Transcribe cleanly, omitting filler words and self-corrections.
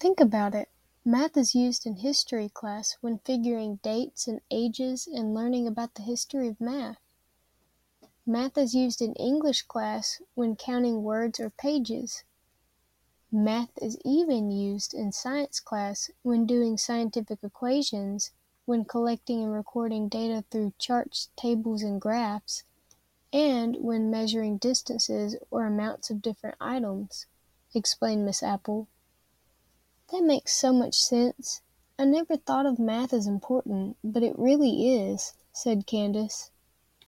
Think about it. Math is used in history class when figuring dates and ages and learning about the history of math. Math is used in English class when counting words or pages. Math is even used in science class when doing scientific equations, when collecting and recording data through charts, tables, and graphs, and when measuring distances or amounts of different items, explained Miss Apple. That makes so much sense. I never thought of math as important, but it really is, said Candace.